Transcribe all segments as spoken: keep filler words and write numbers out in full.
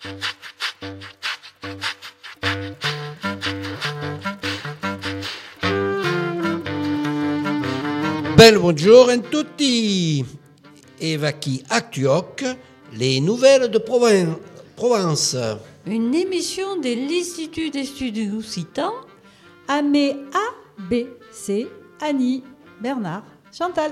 Bel buongiorno a tutti. Et voici Actuoc, les nouvelles de Provence. Provence. Une émission de l'Institut d'études occitans. Amé A, B, C, Annie, Bernard, Chantal.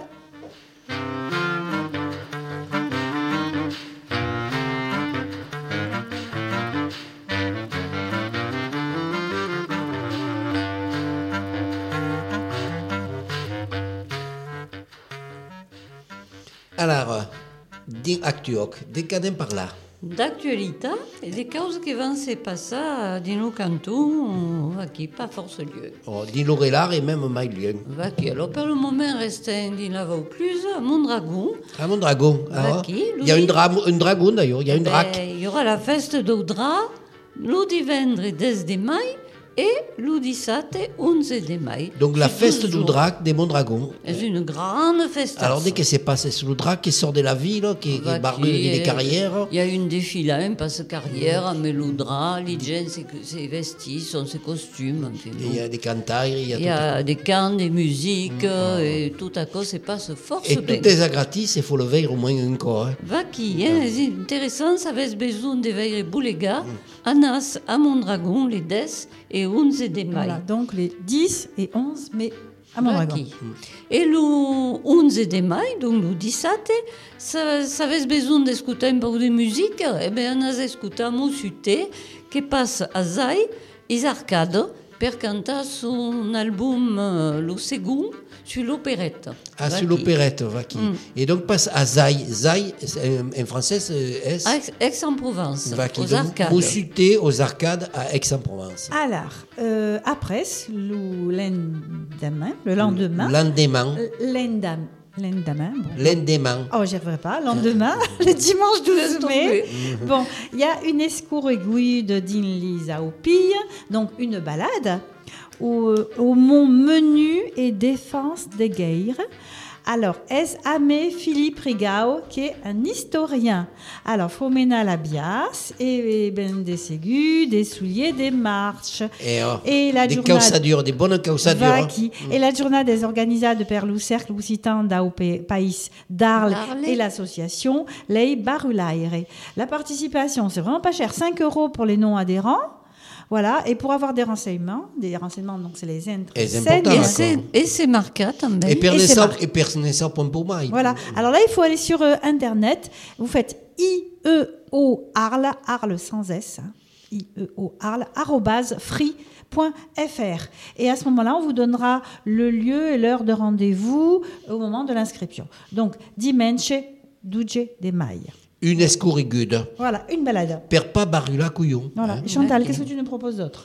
Alors, din Actuoc, de què anem parlar? D'actualité et des causes qui vont se passer dans nos cantons, qui pas force lieu. Oh, din Lorelar et même Maillien. Qui alors pour le moment restait dans la Vaucluse, à Mondragon. À Mondragon. Ah, qui, il y a une, dra une dragon d'ailleurs, il y a une drac. Ben, il y aura la fête d'Audra, le divendres dix de mai et le dix-sept onze de mai. Donc la fête du drac des Mondragons. C'est une grande fête. Alors dès que c'est passé, c'est le drac qui sort de la ville, qui, qui barre les carrières. Il y a une défilée, un passe-carrière, mais le drap, les gens, ses vestis, sont ses costumes. Enfin, il y a des cantaires, il y a, il y a des cannes, des musiques, mmh. et tout à coup, ça passe fort et bien. Et tout est gratis, il faut le veiller au moins encore. Hein. Va qui, hein, c'est intéressant, ça va être besoin de veiller Bouléga, mmh. à Nas, à Mondragon, les dix et onze de mai. Voilà, donc les dix et onze mai à Mondragon. Et le onze de mai, donc le dix-sept, ça, ça va besoin d'écouter un peu de musique. Eh bien, on a écouté un suité qui passe à Zay, les arcades, pour chanter son album, euh, le second, sur l'opérette. Ah, sur l'opérette, Vaki. Mm. Et donc passe à Zay. Zay, en français, c'est Aix-en-Provence, Vaki. aux donc, arcades. Vous suitez aux arcades à Aix-en-Provence. Alors, euh, après, le lendemain, le lendemain. Lendemain. Lendemain. Lendemain. Bon. Lendemain. Oh, j'y arriverai pas. Lendemain, le dimanche douze mai. Bon, il y a une escouriguille de Dinlisa au Pille, donc une balade au, au mont Menu et Défense des Guerres. Alors, est-ce Amé Philippe Rigao, qui est un historien. Alors, Fomena Labias, et Ben des Ségus, des souliers, des marches. Et, oh, et la des journée causadures, des bonnes causadures. Hein. Et la journée des organisateurs de Perlou Cercle Oucitan d'Au Pays d'Arles et l'association Lei Barulaire. La participation, c'est vraiment pas cher, cinq euros pour les non-adhérents. Voilà, et pour avoir des renseignements, des renseignements, donc c'est les entre et c'est et c'est marqué también. Et personne pour moi. Voilà. Alors là, il faut aller sur euh, internet. Vous faites I E O Arles, Arles sans S, hein, I E O Arles arobase free point F R. Et à ce moment-là, on vous donnera le lieu et l'heure de rendez-vous au moment de l'inscription. Donc dimanche douze de mai. Une escourigude. Voilà, une balade. Per pas barula couillon. Voilà. Hein. Chantal, qu'est-ce que tu nous proposes d'autre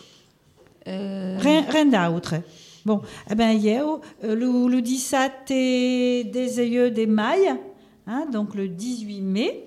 euh... Rien, rien d'autre. Bon, eh bien, hier, le, le dix-sept des yeux des mailles, hein, donc le dix-huit mai,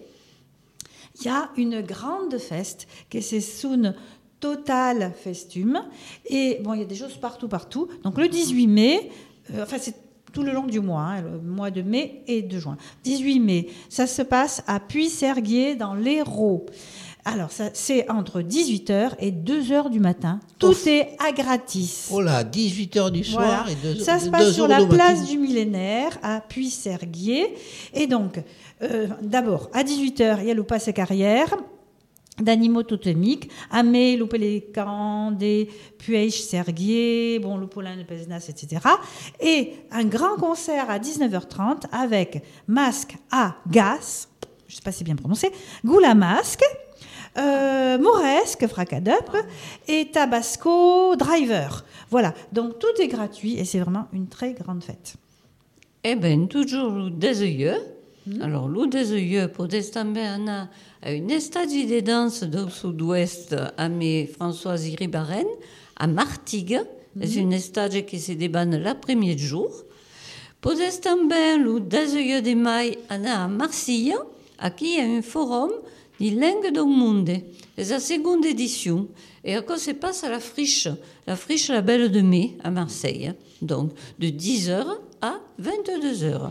il y a une grande fête qui c'est Soun Total Festum. Et bon, il y a des choses partout, partout. Donc le dix-huit mai, euh, enfin, c'est tout le long du mois, hein, le mois de mai et de juin. dix-huit mai, ça se passe à Puy-Serguier dans l'Hérault. Alors, ça, c'est entre dix-huit heures et deux heures du matin. Tout Ouf. Est à gratis. Oh là, dix-huit heures du soir voilà. et deux heures. Ça se passe sur la place du Millénaire à Puy-Serguier. Et donc, euh, d'abord, à dix-huit heures, il y a le passe carrière d'animaux totémiques, Amé, le pélican, des puèches serguiers, bon, le poulain de Pesnas, et cetera. Et un grand concert à dix-neuf heures trente avec masque à gaz, je ne sais pas si c'est bien prononcé, Goula Masque, euh, Mauresque, Fracadup, et Tabasco Driver. Voilà, donc tout est gratuit et c'est vraiment une très grande fête. Eh bien, toujours des yeux. Mmh. Alors, l'eau des yeux, pour destamber à une estadie de danse du sud-ouest à mes Françoise Iribarren, à Martigues. Mmh. C'est une estadie qui se débanne le premier jour. Pour destamber l'eau des yeux de mai à Marseille, qui il y a un forum de langue du monde. C'est la seconde édition. Et à quoi se passe à la friche, la friche La Belle de Mai à Marseille. Donc, de dix heures à vingt-deux heures.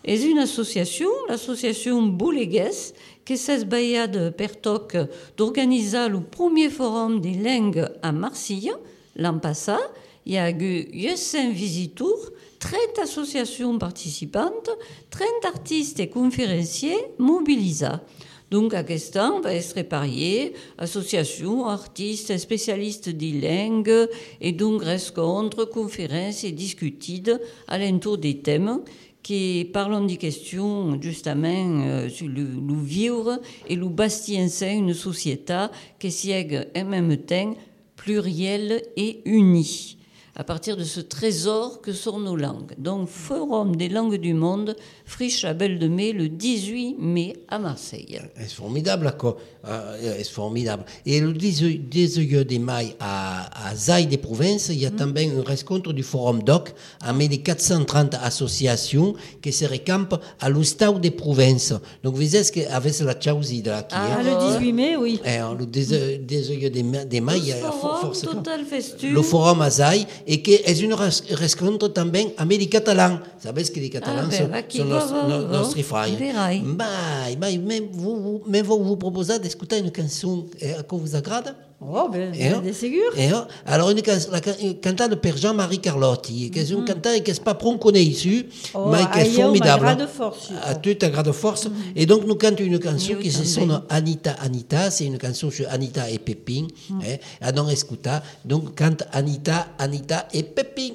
est une association, l'association Boulegues, qui s'est baillade per toc d'organiser le premier forum des langues à Marseille l'an passé. Il y a eu cinq visiteurs, trente associations participantes, trente artistes et conférenciers mobilisés. Donc, à cet an, va être réparé associations, artistes, spécialistes des langues, et donc rencontres, conférences et discutides à l'entour des thèmes qui parlent des questions, justement, euh, sur le, le vivre et le bâtir une société qui siège en même temps plurielle et unie, à partir de ce trésor que sont nos langues. Donc, Forum des langues du monde, friche à Belle de Mai, le dix-huit mai à Marseille. C'est formidable, quoi. C'est formidable. Et le dix-huit des mai à, à Zaï des Provinces, il y a mm. também une rencontre du Forum Doc avec les quatre cent trente associations qui se recampent à l'Ustau des Provinces. Donc, vous voyez qu'avec la chausie de la qui Ah, le dix-huit mai, oui. Et le dix-huit des mai, il y a force. Total festif. Le Forum à Zaï, et qui est une rencontre também avec les Catalans. Vous savez ce que les Catalans ah, sont, ben, sont nos, nos, nostres frères. Bah, bah, mais vous, vous, mais vous, vous proposez d'écouter une chanson eh, qui vous agrade? Oh, ben, c'est sûr. Eh, alors, une, la, une cantante de Jean-Marie Carlotti, qui est une cantante qui n'est pas trop connue ici, oh, mais qui est formidable. À grade force. À toute à grade force. Mm-hmm. Et donc, nous cantons une chanson qui se sonne Anita, Anita. C'est une chanson sur Anita et Pépin. Mm. Eh, à non écouter. Donc, cante Anita, Anita et Pépin.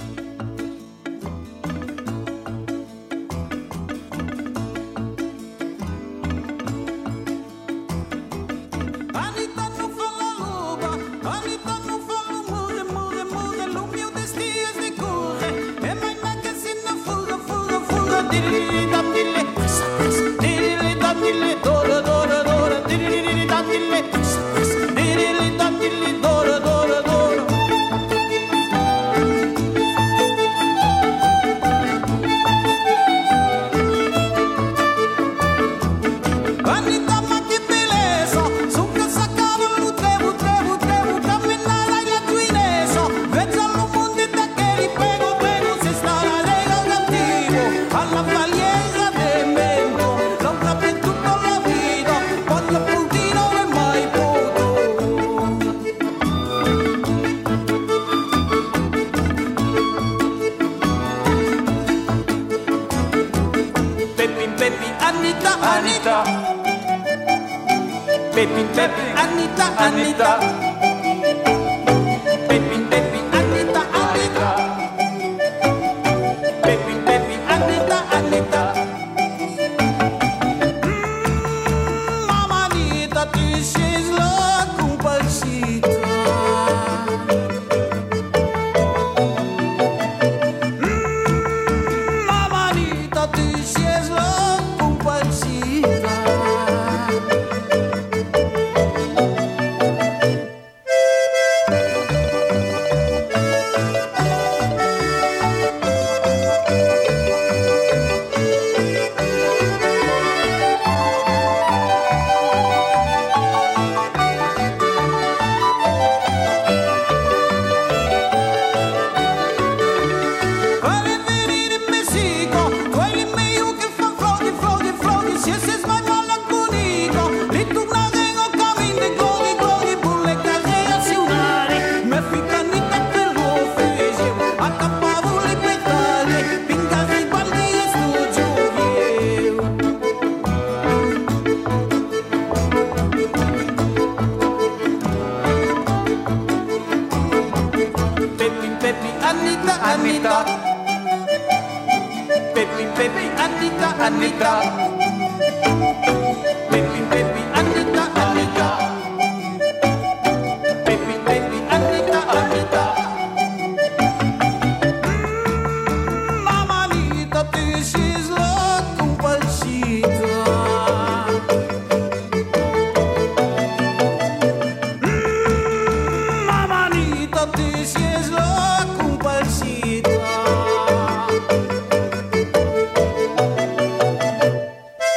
Pepin, Pepin, Anita, Anita. Pepin, Pepin, Anita, Anita. Pepin, Pepin, Anita, Anita. Mm, Mama Anita, tu sais la compasita. Mm, Mama Anita, tu sais la compasita. Anita, Pepi, Pepi, Anita, Anita, Pepi, Pepi, Anita, Anita, Pepi, Pepi, Anita, Anita. Mm, Mama Anita, this is la compasita. Mm, Mama Anita, this is la compasita.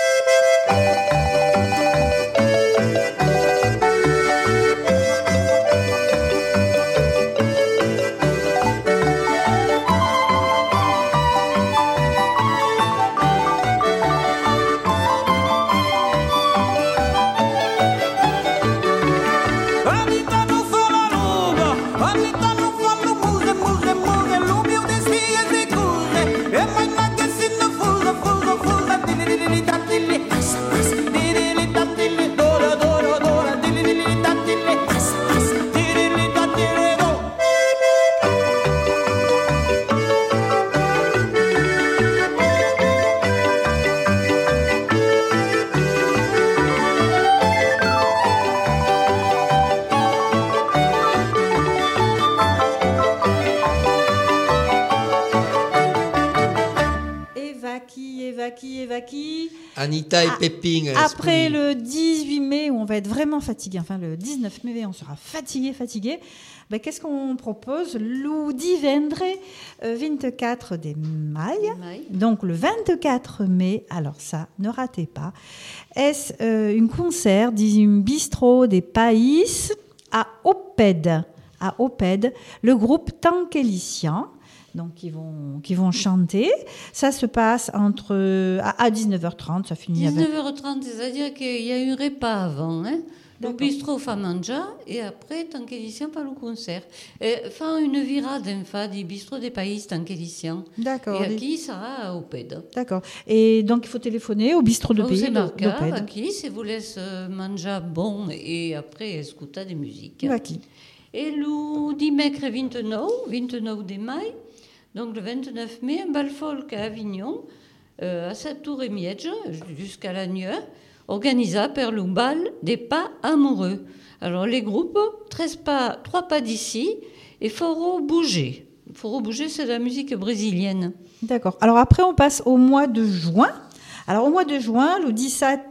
Anita et Ah, Pépin. Après esprit. le dix-huit mai, où on va être vraiment fatigué, enfin le dix-neuf mai, on sera fatigué, fatigué, ben, qu'est-ce qu'on propose? Le divendre euh, vingt-quatre de mai, Mai. donc le vingt-quatre mai, alors ça, ne ratez pas, est euh, un concert d'un bistrot des Pays à Opède, à Opède, le groupe Tankelician. Donc, qui vont, qui vont chanter. Ça se passe entre, à, à dix-neuf heures trente, ça finit avec... dix-neuf heures trente, c'est-à-dire qu'il y a eu un repas avant, hein. Le D'accord. bistrot fa mangia et après, tant qu'édition, pas le concert. Et fa une virade en fa du bistrot des pays tant qu'édition. D'accord. Et les- aquí sarà au ped. D'accord. Et donc, il faut téléphoner au bistrot de Vous pays c'est marqué, d'Opède. aquí, si vous laisse manger bon et après écouter des musiques. Aquí. Et le dimanche vingt-neuf, vingt-neuf de mai, donc le vingt-neuf mai, un bal folk à Avignon, euh, à sept heures trente jusqu'à la nuit, organisé par le bal des pas amoureux. Alors les groupes, treize pas, trois pas d'ici, et Foro Bouger. Foro Bouger, c'est de la musique brésilienne. D'accord. Alors après, on passe au mois de juin. Alors au mois de juin, le dix-sept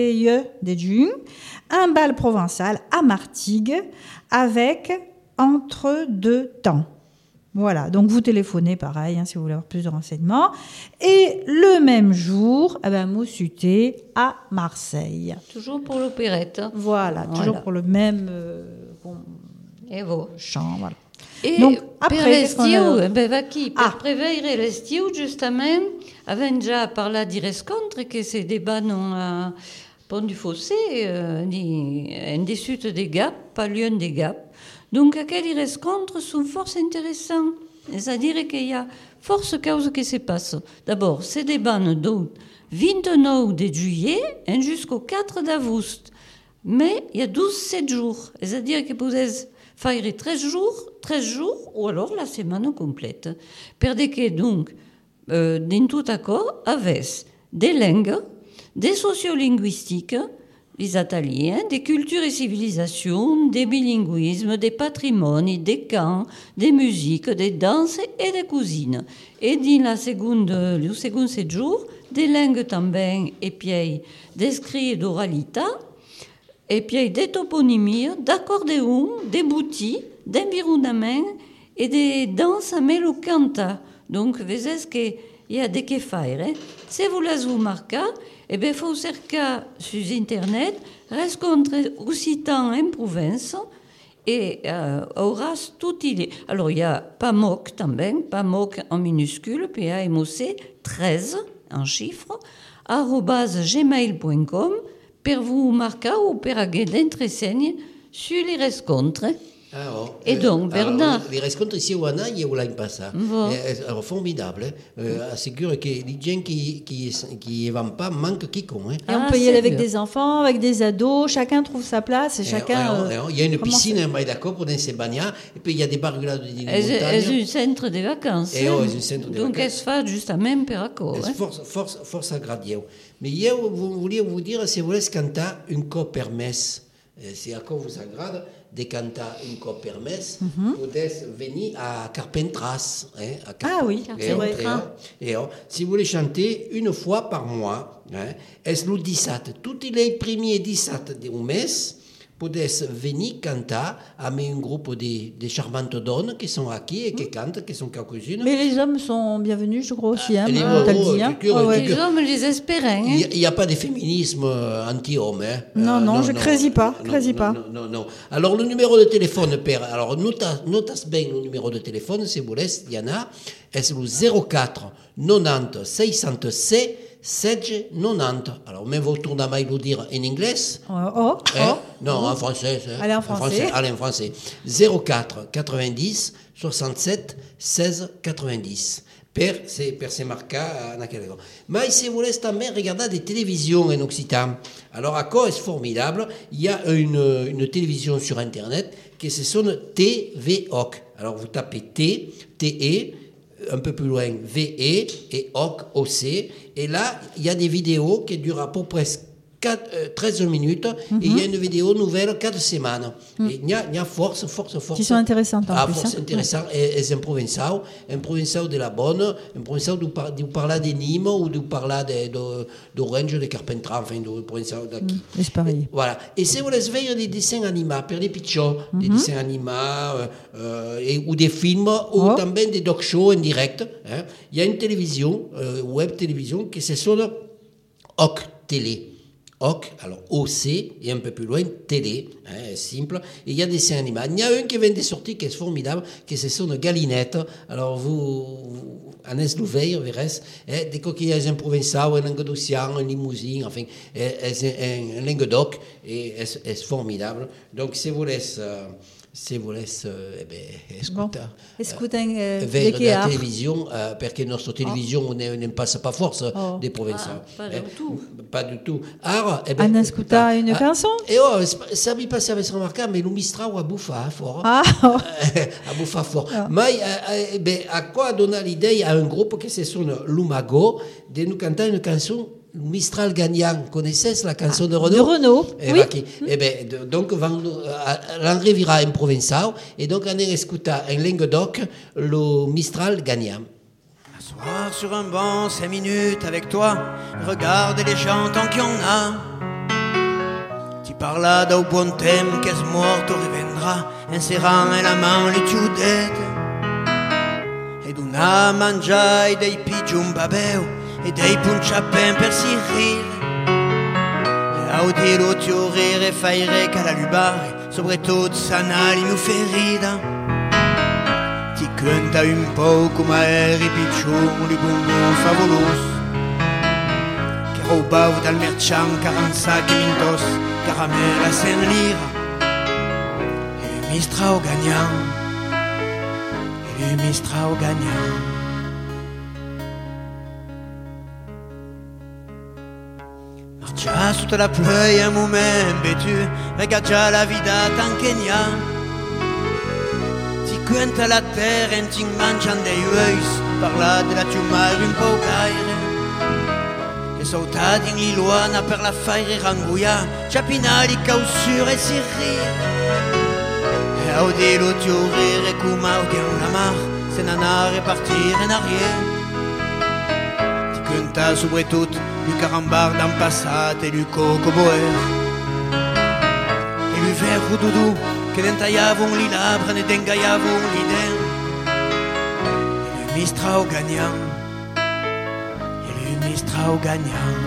de juin, un bal provençal à Martigues avec entre deux temps. Voilà, donc vous téléphonez pareil hein, si vous voulez avoir plus de renseignements. Et le même jour, eh ben, Moussuté à Marseille. Toujours pour l'opérette. Voilà, Voilà. toujours pour le même euh, bon, Et vous. chant. Voilà. E Donc, après, per qu'est-ce qu'on l'estiu, a? ben, va qui? Per Ah. preveire l'estiu, justament, avem già parlat di rescontre, che se debano a Pont du Fossé, euh, di, en dessus des Gap, pas lieu des Gap. Donc, aquells rescontres sont force intéressants. C'est-à-dire qu'il y a force causes qui se passent. D'abord, c'est des bannes du vingt-neuf de juillet hein, jusqu'au quatre d'août. Mais il y a douze sept jours. C'est-à-dire que vous pouvez faire treize jours, treize jours, ou alors la semaine complète. Perdez que donc, euh, dans tout accord, avec des langues, des sociolinguistiques, les ateliers, des cultures et civilisations, des bilinguismes, des patrimonies, des camps, des musiques, des danses et des cuisines. Et dans la seconde, le second sept jours, des langues também, et puis des écrits d'oralité, et puis des toponymies, d'accordéon, des boutis, d'environnement et des danses à melocanta. Donc, vous voyez qu'il y a des que faire. Hein? Si vous les vous marquez, eh bien, il faut chercher sur Internet, rencontrer Occitan en province, et euh, aura tout il est. Alors, il y a PAMOC também, PAMOC en minuscule, P A M O C, treize en chiffres, arrobase gmail point com, per vous marquer ou per aguer d'entresegnes sur les rencontres. Ah, oh. Et donc, Bernard. Alors, les rencontres ici au Hana, il y a l'année passée. Bon. Eh, Alors, formidable. Hein. Euh, assure que les gens qui qui qui vendent pas manquent qui con. Hein. Et on Ah, peut y aller c'est avec bien. des enfants, avec des ados, chacun trouve sa place et Eh, chacun... eh, euh, oh, il y a une commence- piscine, on est d'accord, pour danser bagnat. Et puis, il y a des barricades de C'est montagne. un centre de vacances. Eh hein. oh, c'est un centre de Donc, vacances. elle se fait justement per accord. C'est Hein. force, force, force à gradier. Mais hier, vous vouliez vous dire, si vous voulez canter une co permesse, c'est à quoi vous agrade de canter une co permesse, vous pouvez venir à Carpentras. Hein, à Carpentras. Ah oui, Et c'est on- vrai. et on- et on- si vous voulez chanter une fois par mois, hein, est le dix-sept, tous les premiers dix-sept du mois, vous pouvez venir canter avec un groupe de, de charmantes donnes qui sont ici et qui cantent, qui sont quelques-unes. Mais les hommes sont bienvenus, je crois aussi, hein, les on t'a le euros, dit. Hein. culture, Ouais, ouais. Les hommes les espéraient. Hein. Il n'y a, pas de féminisme euh, anti-homme. Hein. Non, non, je craisis pas, non, craisis non, pas. Non, non, non. Alors, le numéro de téléphone, père, alors, notas, notas bien le numéro de téléphone, si vous laissez, Diana, c'est le zéro quatre quatre-vingt-dix six cent seize seize quatre-vingt-dix. Alors, même vous tournez à mail le dire en anglais. Oh, oh, Hein? oh. Non, en français. hein. Allez, en français. Allez, en français. zéro quatre quatre-vingt-dix soixante-sept seize quatre-vingt-dix. Per, c'est, per c'est marqué en aquel temps. Mais si vous voulez también regarder des télévisions en Occitan, alors à quoi est formidable, il y a une, une télévision sur Internet qui se sonne T V O C. Alors vous tapez T, T-E, un peu plus loin, V-E et O C, O C. Et là, il y a des vidéos qui durent à peu près quatre, euh, treize minutes, mm-hmm. et il y a une vidéo nouvelle quatre semaines. Mm. Et il y a, il y a force, force, force. Qui sont intéressantes en ah, plus. Force hein. intéressant. Ouais. Et, et un provençal, un provençal de la bonne, un provençal d'où par, parla de Nîmes ou d'où parla d'Orange, de Carpentras, enfin, de provençal d'aquí. Mm. Et c'est pareil. Voilà. Et si vous voulez voir des dessins animés, per des pitchons, mm-hmm. des dessins animés, euh, euh, et, ou des films, ou oh. también des doc shows en direct, hein. Il y a une télévision, euh, web télévision, qui se sonne O C Télé. O C, alors O C, et un peu plus loin, télé, hein, simple. Et il y a des dessins animés. Il y a un qui vient de sortir qui est formidable, qui se sonne Galinette. Alors vous, vous Agnès Louveille, verrez, hein, des coquillages en provençal, en languedocien, en limousin, enfin, en Languedoc, et c'est formidable. Donc, si vous laissez... Euh, Se volesse eh beh, ascoltare bon. eh, vers la télévision, euh, perché nostra télévision oh. ne, ne passe pas force oh. des provençals. Ah, pas eh, du tout. Pas du tout. Alors, eh ben, en ascolta une ah, chanson Et oh, ça mi passe avec remarquable, mais le Mistral a bouffé fort. Ah. Oh. a bouffé fort. Ah. Mais eh ben, à quoi donner l'idée à un groupe qui se sonne Lumago de nous chanter une chanson Mistral gagnant, connaissez la chanson de Renaud? De Renaud, eh oui. Qui, eh ben, de, donc, l'Henri vira en provençal, et donc on écoute en Languedoc le Mistral gagnant. Asseoir sur un banc, cinq minutes avec toi, regarde les gens tant qu'il y en a. Tu parles d'un bon thème, qu'est-ce mort te reviendra, en serrant la main les chiudettes. Et d'una mangiai dei pigeon babeo, e dei punciapen per si rire e audilo tiorire faire callalubare soprattutto sanali nu ferida ti canta un po' come eri piccione di bumbum favoloso che rubavo dal merciant quarante-cinq mintos caramella sen lira e le Mistral gagnant e le Mistral gagnant. Già sotto la pluie un moment vêtu, regarde già la vida tant qu'il y a. Ti cuenta la terre en ti mangian dei ueis, parla de la tumare un po' caire. E sautati in Liluana per la faire ranguia, ciapinali causure e si rire. E audilo tiorire come audian la mar, se nanare partire in arrière. Ti canta soprattutto du carambar d'un passat e du cocoboer e du verre doudou che n'entaiavon li labre ne dengaiavon l'idée e le Mistral gagnant e le Mistral gagnant.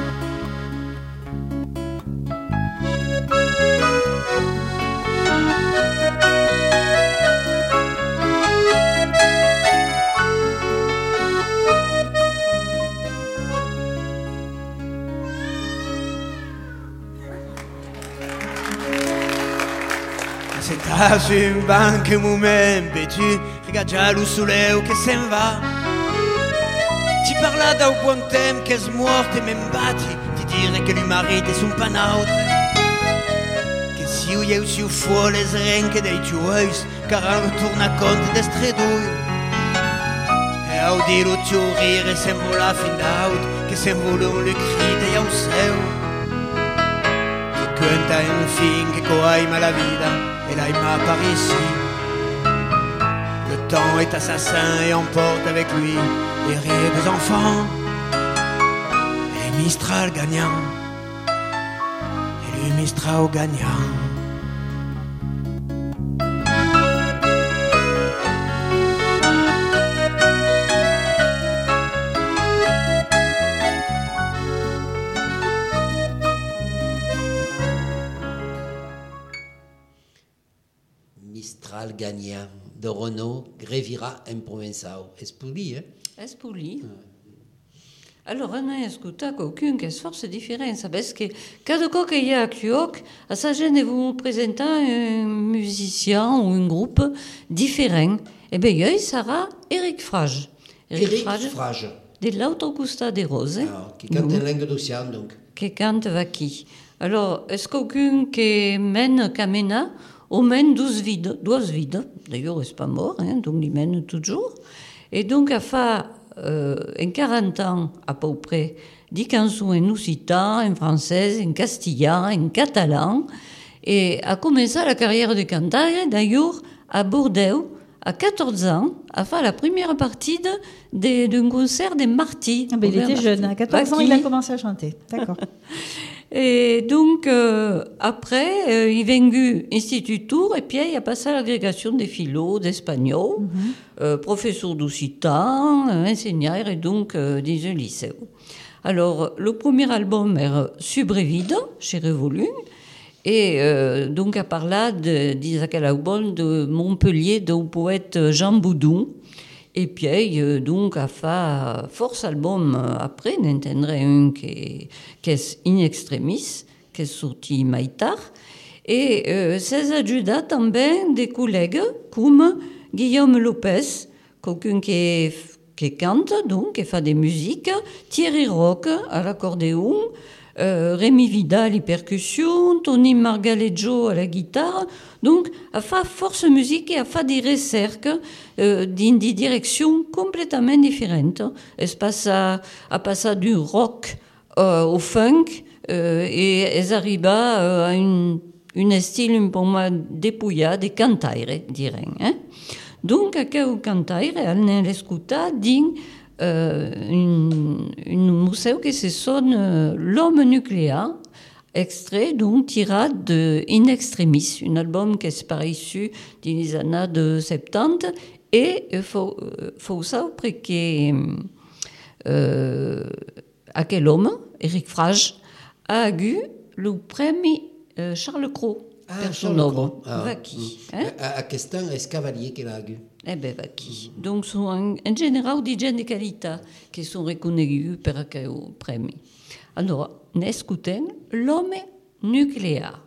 Ah, su un banco un momento e tu regarde già lo soleil che se ne va. Ti parla da un buon tempo che è morto e mi batti, ti dire che lui marito è un panautre. Che si io io si fuori le srenche dei tuoi, caran torna conto de stredui. E audilo tu rire sembra la fin d'aut, che sembra le cri dei au seu. Ti canta un fin che coaima la vida. Et là il m'apparaît ici. Le temps est assassin et emporte avec lui les rires des enfants. Et le Mistral gagnant, et le Mistral gagnant. Mistral gagnant de Renaud, Grévira en provençal. Espuli, hein? Espuli. Alors, on a écouté qu'aucune que force différence, parce que cada fois qu'il y a Cuoc, à sa gêne, vous présentez un musicien ou un groupe différent. Eh bien, il sera Eric Frage. Eric Frage. Frage. De l'autre costa des Roses. Ah, qui cante en langue d'océan, donc. Qui cante Vaki. Alors, est-ce qu'aucun qui mène Camena, ou mène douze vides, douze vides. D'ailleurs, il n'est pas mort, hein, donc il mène toujours. Et donc, à fait, euh, en quarante ans, à peu près, des chansons en occitan, en français, en castillan, en catalan. Et a commencé la carrière de cantaire, d'ailleurs, à Bordeaux, à quatorze ans, a fait la première partie de, d'un concert des Marty. Ah ben, il était jeune, à quatorze ans, il a commencé à chanter. D'accord. Et donc, euh, après, euh, il est venu Institut Tours, et puis il a passé à l'agrégation des philo, d'espagnol, mm-hmm. euh, professeur d'occitan, euh, enseignant, et donc euh, des lycées. Alors, le premier album est Subrevide, chez Révolu, et euh, donc, à part là, d'Isaac Alaubon de Montpellier, du poète Jean Boudou. Et puis, euh, donc, a fait force album après, n'entendrait un qui est In Extremis, qui est sorti Maïtar. Et euh, c'est ajuda também des collègues comme Guillaume Lopez, quelqu'un qui, qui cante, donc, qui fait des musiques, Thierry Roch à l'accordéon, Euh, Rémi Vidal, les percussions, Tony Margaleggio à la guitare. Donc, a fait force musique et a fait des recherches euh, dans des directions complètement différentes. Elle passe à, à passer du rock euh, au funk euh, et elle arrive euh, à une, une style un peu moins dépouillé, des cantaires, dirais. Hein? Donc, à quel cantaire, elle n'a l'escuta din Euh, une, une musée qui se sonne euh, L'homme nucléaire, extrait donc tiré de In Extremis, un album qui est paru issu dans les années de soixante-dix, et il faut, faut savoir que euh, aquel homme, Eric Frage, a eu le premier euh, Charles Cros. Ah, per son œuvre. Ah, Vacchi. mm. Hein? A, a questão è Cavalier che l'ha eu. Eh bien, Vacchi. Donc, sont en, en général des gens de qualité qui sont reconnus par quel prix. Alors, n'écoutons L'homme nucléaire.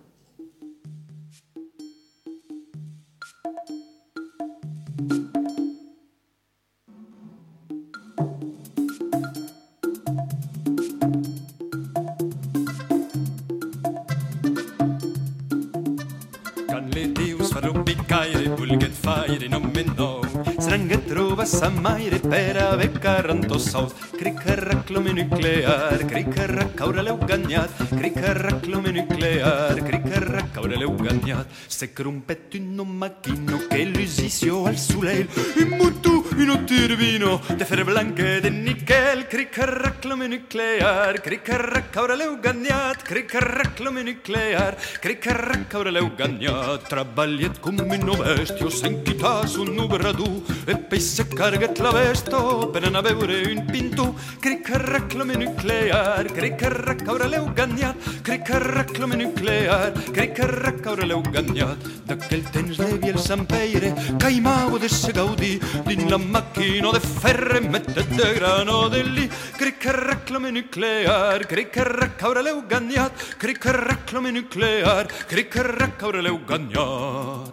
Caire, vulguet faire non me nou. Seran que troba sa maire per haver quaranta sous. Cric que reclame nuclear, cric que recaure l'heu guanyat, cric que reclame nuclear, cric que recaure l'heu guanyat. Se crompet un maquino che l'usicio al soleil, un mutu, un turbino, de fer blanche de nickel, cric que reclame nuclear, cric que recaure l'heu guanyat, cric que reclame nuclear, cric que recaure l'heu guanyat. Treballet com un bestio, s'enquitas un obrador, e poi se carguet la vesto per anar a veure un pintor. Cric que reclame nuclear, cric que recaure l'heu guanyat, cric que reclame nuclear, cric que recaure l'heu guanyat. D'aquell temps devia el Sant Peire, caimau de se gaudir, dins la màquina de ferre, metet de grano de li. Cric que reclame nuclear, cric que recaure l'heu guanyat, cric que reclame nuclear, cric que recaure l'heu guanyat.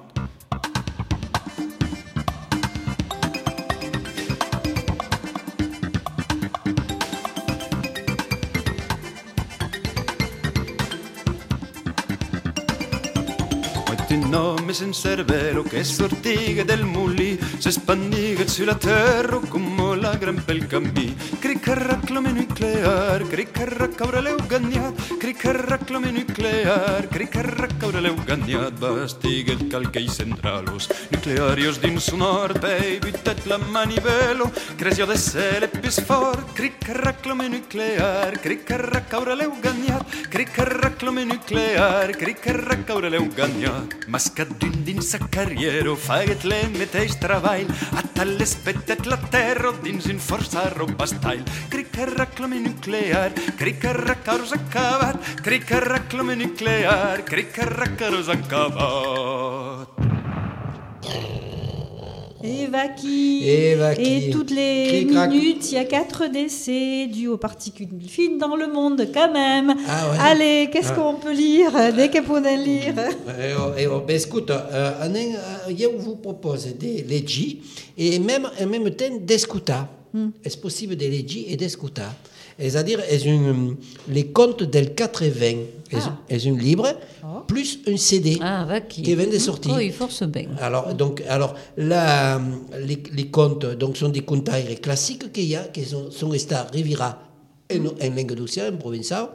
Un home sense cervello che sortiga del mulì, s'espandiga sulla terra come la gran pel camí. Cric que reclame nuclear, cric que recaure l'heu guanyat, cric que reclame nuclear, cric que recaure l'heu guanyat. Bastiga el calquei centralos nuclearios dins un or, pei butet la manivelo, cresio de ser el pis fort. Cric que reclame nuclear, cric que recaure l'heu guanyat, cric que reclame nuclear, cric que recaure l'heu guanyat. Mas que d'un dins sa carriera faguet le mateix treball, a tal espettet la terra dins un força robastall. Cric que reclame nuclear, cric que recaure acabat, cric que reclame nuclear, cric que recaure acabat. Et Vacchi. Et Vacchi. Et toutes les Clic-crac. minutes, il y a quatre décès dus aux particules fines dans le monde, quand même. Ah ouais. Allez, qu'est-ce Ah. qu'on peut lire dès qu'on peut lire? Eh, oh, eh, oh, ben, écoute, euh, anem, euh, je vous propose de leggi et même en même temps d'escutar. Mm. Est possible de leggi et d'escutar. C'est-à-dire, est un, les contes del quatre-vingts. Ah. Est un livre Oh. plus un C D Ah, Vacchi. qui vient de sortir. Oh, il force bien. Alors, donc, alors là, les, les contes donc, sont des contaires classiques qu'il y a, qui sont, sont restés Rivera en, en languedocien, en provençal.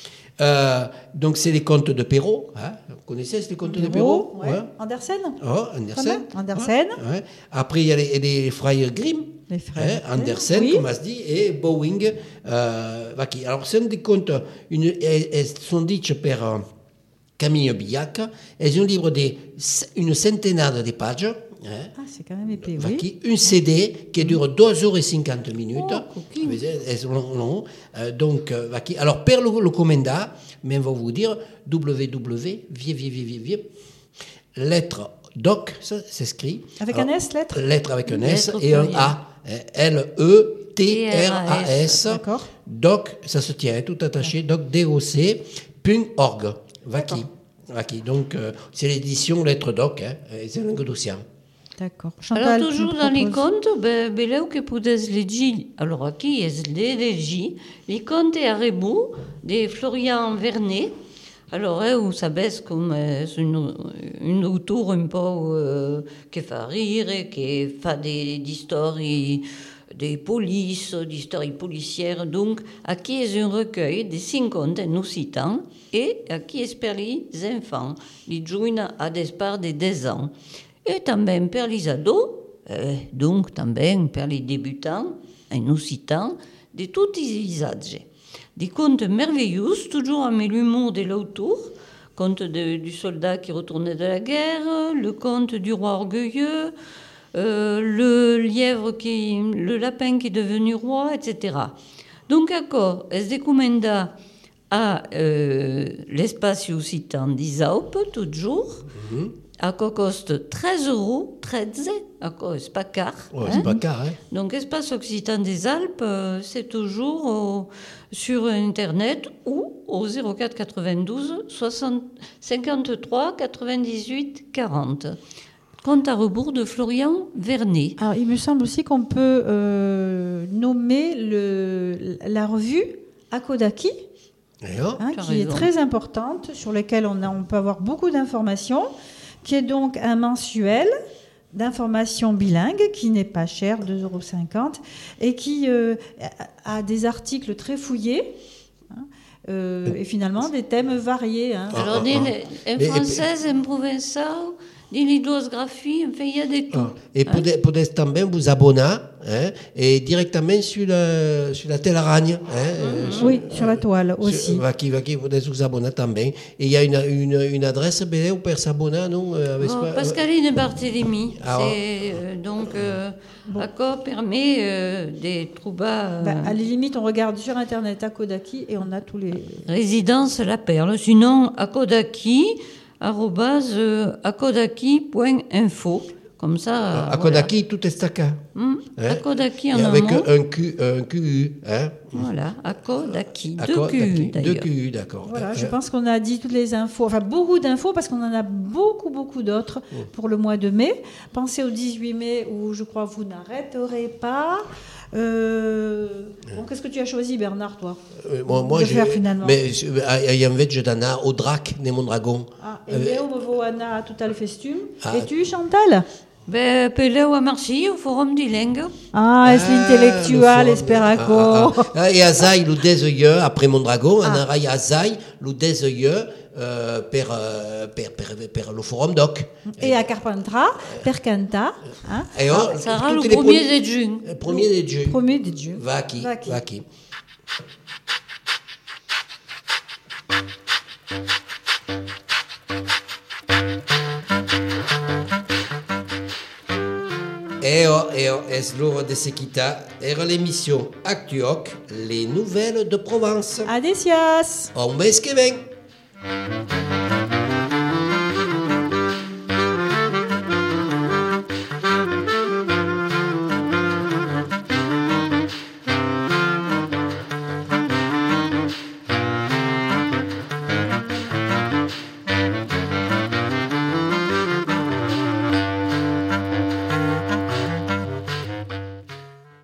Euh, donc, c'est les contes de Perrault. Hein. Vous connaissez les contes de Perrault? Ouais. Ouais. Andersen. Oh, Andersen. Andersen. Ouais, ouais. Après, il y a les, les frères Grimm. Les frères Hein, Andersen, oui. comme on se dit, et Bowing. Euh, alors, ce sont des contes, une, elles, elles sont dites par euh, Camille Billac. Elles ont un livre de une centenaire de pages. Hein, Ah, c'est quand même épais, va oui. qui, un C D qui dure deux heures cinquante minutes. Oh, coquine. Elles sont longs. Euh, donc, euh, va qui, alors, per le, le commanda, mais on va vous dire www, vie, vie, vie, vie, vie, lettre doc, ça s'écrit. Avec Alors, un S, lettre Lettre avec un S Lettre et un pluriel. A. L E T R A S. D'accord. Doc, ça se tient, tout attaché, doc, D O C, point org. Va qui. Va qui. Donc, euh, c'est l'édition lettre doc, hein, et c'est languedocien. D'accord. Alors, Chantal, toujours tu dans les proposes- contes, ben, beleu que podes legi. Alors, aquí es de legi, les contes à rebou de Florian Vernet. Alors, eh, où ça baisse comme euh, une, une auteur un peu euh, qui fait rire, qui fait des histoires des polices, d'histoires policières. Donc, aquí est un recueil de cinq contes en occitan et aquí est pour les enfants, les jeunes à des parts de dix ans. Et també per les ados, eh, donc també per les débutants, en occitan, de tous les âges. Des contes merveilleux, toujours avec l'humour de l'auteur, conte de, du soldat qui retournait de la guerre, le conte du roi orgueilleux, euh, le lièvre qui, le lapin qui est devenu roi, et cetera. Donc, d'accord, es décommanda à euh, l'espace occitan d'Isaupe, toujours, Mm-hmm. à quoi coste treize euros, treize, à quoi c'est pas car. Ouais, hein. c'est pas car, hein. Donc, Espace Occitan des Alpes, euh, c'est toujours au- sur Internet ou au zéro quatre quatre-vingt-douze soixante cinquante-trois quatre-vingt-dix-huit quarante. Compte à rebours de Florian Vernet. Alors, il me semble aussi qu'on peut euh, nommer le, la revue Akodaki, Et oh, hein, Tu as qui est raison. très importante, sur laquelle on, a, on peut avoir beaucoup d'informations, qui est donc un mensuel d'informations bilingues, qui n'est pas cher, deux euros cinquante, et qui euh, a a des articles très fouillés, hein, euh, et finalement des thèmes variés. Hein. Ah, Alors, ah, dis ah. les- en Mais- français, en provençal, dis les graphies, enfin, il y a de tout. Ah. Et pour des, pour des também vous abonner hein, et directement sur, le, sur la Telaragne. Hein, euh, sur- Oui, sur la toile sur- aussi. Va qui, va qui, vous vous abonner também. Et il y a une, une, une adresse belle où peut s'abonner, non euh, avec Oh, ce- Pascaline Barthélémy, Ah, c'est euh, donc euh, accord permet euh, des troubles. euh, Bah, à la limite, on regarde sur Internet Akodaki et on a tous les... Résidence La Perle. Sinon, akodaki, arrobase, euh, akodaki point info. Comme ça. à euh, Kodaki, tout est stacca. voilà. Hmm, Hein. Akodaki Et en un avec mot. un, Q, un Q U. Hein. Voilà, akodaki. Deux Akodaki, Q Deux d'ailleurs. Q U, d'accord. Voilà, Euh, je pense qu'on a dit toutes les infos, enfin beaucoup d'infos, parce qu'on en a beaucoup, beaucoup d'autres pour le mois de mai. Pensez au dix-huit mai, où je crois vous n'arrêterez pas. Euh, bon, qu'est-ce que tu as choisi, Bernard, toi euh, moi, moi, de je- faire, finalement. Mais je- il y a un vêt, je donne au drac, né mon dragon. Ah, et Euh, Léo Movoana, tout à le festum. Ah. Et tu, Chantal Ben, Peleu à Marcy, au Forum du Lingue. Ah, est-ce l'intellectual, esperaco. Ah, ah, ah. Et à Zay, le désœilleux, après mon dragon, on a à Zay, le désœilleux, euh, per, euh, per, per, per le forum doc. Et à Carpentras, Percanta, hein, Et oh, Ça sera toutes le les premier premiers- de juin. le premier des dieux. premier des dieux. Va qui, Va qui. va qui. Et oh, et oh, es l'heure de se quitter. Et l'émission Actuoc, les nouvelles de Provence. Adesias. Au mes que vient.